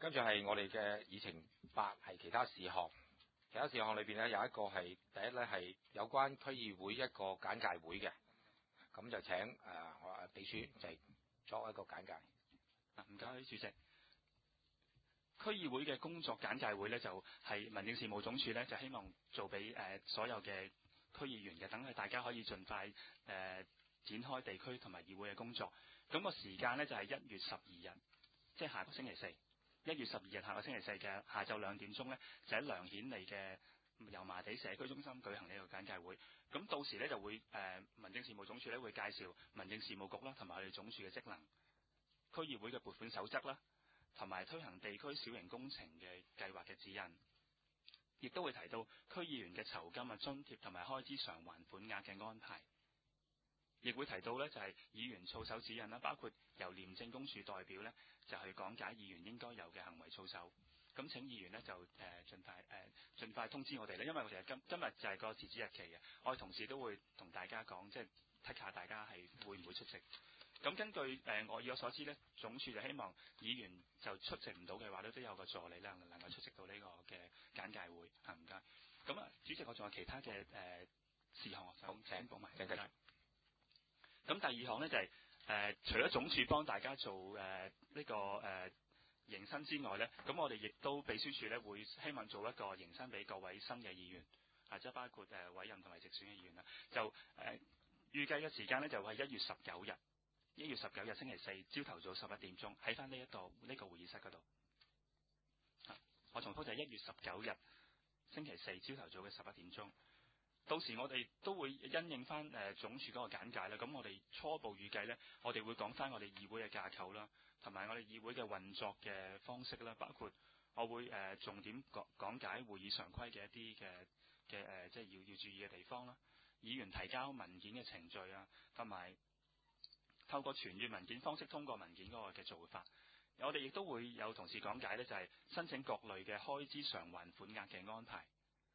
跟住係我哋嘅議程8係其他事項。其他事項裏邊咧有一個係第一咧係有關區議會一個簡介會嘅，咁就請我秘書就係作一個簡介。 唔該，主席。區議會嘅工作簡介會咧，就係民政事務總署咧，就希望做俾所有嘅區議員嘅，等大家可以盡快展開地區同埋議會嘅工作。咁個時間咧就係1月12日，即係下個星期四。1月12日下個星期四嘅下晝2點鐘咧，就喺梁顯利嘅油麻地社區中心舉行呢個簡介會。咁到時咧就會民政事務總署咧會介紹民政事務局啦，同埋我哋總署嘅職能、區議會嘅撥款守則啦，同埋推行地區小型工程嘅計劃嘅指引，亦都會提到區議員嘅酬金啊、津貼同埋開支償還款額嘅安排。亦會提到呢就係議員操守指引啦，包括由廉政公署代表呢就去講解議員應該有嘅行為操守。咁請議員呢就盡快通知我哋呢，因為其實今日就係個截止日期嘅，我哋同事都會同大家講，即係睇下大家係會唔會出席。咁根據我以我所知呢，總署就希望議員就出席唔到嘅話咧，都有個助理咧能夠出席到呢個嘅簡介會。唔該。咁啊，主席，我仲有其他嘅事項我想請報埋。唔該。咁第二項呢，就係除咗總署幫大家做呢個迎新之外呢，咁我哋亦都秘書處呢會希望做一個迎新俾各位新嘅議員，即係包括委任同埋直選嘅議員啦。就預計嘅時間呢，就係1月19日，1月19日星期四朝頭早11點鐘喺翻呢個會議室嗰度。我重複就係1月19日星期四朝頭早嘅11點鐘。到時我哋都會因應翻總署嗰個簡介啦。咁我哋初步預計呢，我哋會講翻我哋議會嘅架構啦，同埋我哋議會嘅運作嘅方式啦，包括我會重點講解會議常規嘅一啲嘅即係要注意嘅地方啦，議員提交文件嘅程序啊，同埋透過傳閱文件方式通過文件嗰個嘅做法。我哋亦都會有同事講解呢，就係申請各類嘅開支償還款額嘅安排。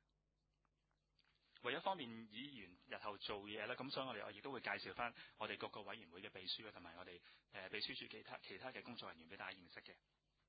為咗方便議員日後做嘢咧，咁所以我亦都會介紹翻我哋各個委員會嘅秘書啊，同埋我哋秘書處其他嘅工作人員俾大家認識嘅。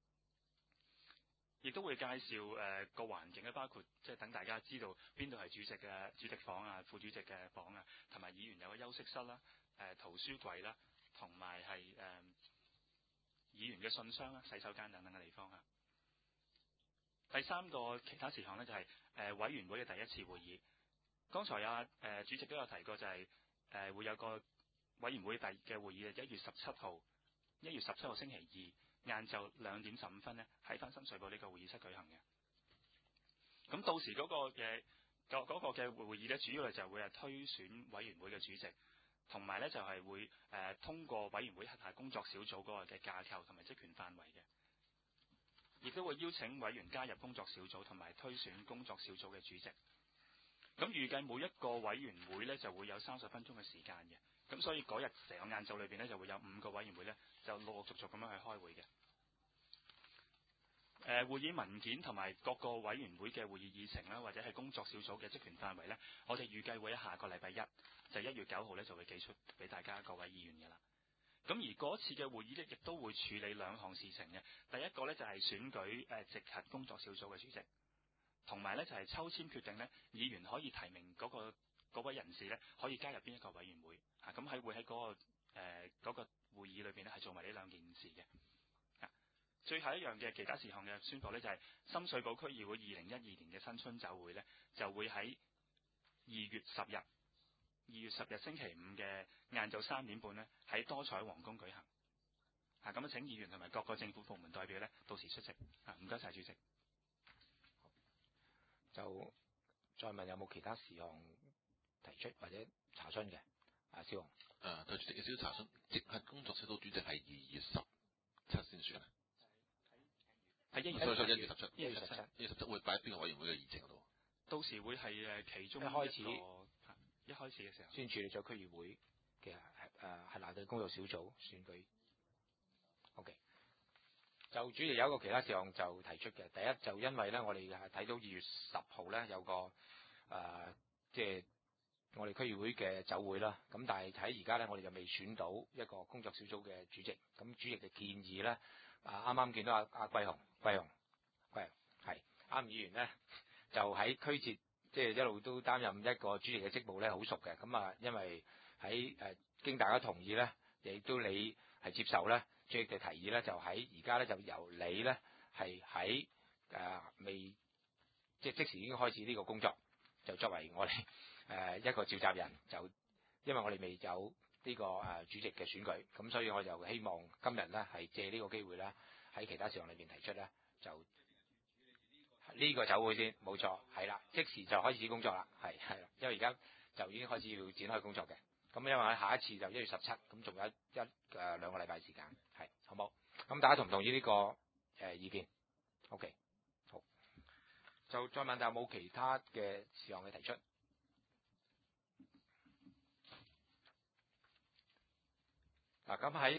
亦都會介紹個環境咧，包括即係等大家知道邊度係主席房啊、副主席嘅房啊，同埋議員有個休息室啦、圖書櫃啦，同埋係議員嘅信箱啦、洗手間等等嘅地方啊。第三個其他事項呢，就係委員會嘅第一次會議。剛才主席都有提過，就係會有個委員會嘅會議嘅1月17號星期二晏晝2點15分呢，喺翻深水埗呢個會議室舉行嘅。咁到時嗰個嘅會議呢，主要就會係推選委員會嘅主席，同埋呢就係會通過委員會轄下工作小組嗰個嘅架構同埋職權範圍嘅，亦都會邀請委員加入工作小組同埋推選工作小組嘅主席。咁預計每一個委員會呢就會有30分鐘嘅時間嘅，咁所以嗰日成個晏晝裏邊呢就會有5個委員會呢就陸陸續續咁樣去開會嘅。會議文件同埋各個委員會嘅會議議程啦，或者係工作小組嘅職權範圍呢，我哋預計會喺下個禮拜一，就1月9號呢就會寄出俾大家各位議員嘅啦。咁而嗰次嘅會議呢，亦都會處理2項事情嘅。第一個呢就係選舉直轄工作小組嘅主席。同埋呢就係抽籤決定呢議員可以提名嗰位人士呢可以加入邊一個委員會咁會喺嗰個會議裏邊呢係做埋呢2件事嘅。最後一樣嘅其他事項嘅宣佈呢，就係深水埗區議會2012年嘅新春酒會呢就會喺2月10日星期五嘅晏晝3點半呢喺多彩皇宮舉行。咁請議員同埋各個政府部門代表呢到時出席。唔該晒主席。 就再問有冇其他事項提出或者查詢嘅？蕭紅。 對主席有少少查詢，直轄工作小組主席係2月17先選啊？ 係1月17。1月17 會擺喺邊個委員會嘅議程度？ 到時會係其中一開始嘅時候先處理咗區議會嘅係嗱對工作小組選舉。OK。就主要有一個其他事項就提出嘅，第一就因為咧，我哋睇到2月10號咧有個即係我哋區議會嘅酒會啦，咁但係睇而家咧，我哋就未選到一個工作小組嘅主席，咁主席就建議咧， 啱啱見到阿桂雄係啱議員咧，就喺區節即係一路都擔任一個主席嘅職務咧，好熟嘅。咁啊，因為喺經大家同意咧，亦都你係接受咧主席嘅提議咧，就喺而家咧就由你咧係喺未即時已經開始呢個工作，就作為我哋一個召集人，就因為我哋未有呢個主席嘅選舉，咁所以我就希望今日咧係借呢個機會咧喺其他事項裏邊提出咧，就呢個酒會先冇錯，係啦，即時就開始工作啦，係啦，因為而家就已經開始要展開工作嘅。咁因為喺下一次就1月17，咁仲有2個禮拜時間，係好冇？咁大家同唔同意呢個意見 ？OK， 好，就再問下有冇其他嘅事項嘅提出？嗱，咁喺